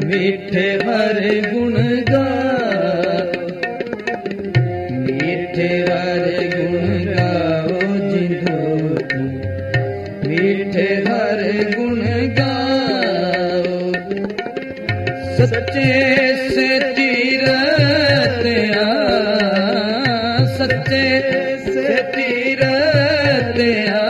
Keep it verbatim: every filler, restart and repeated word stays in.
मीठे हरे गुण गाओ, मीठे हरे गुण गाओ जिंदो, मीठे हरे गुण गाओ। सच्चे से तीरथ आ, सच्चे से तीरथ आ,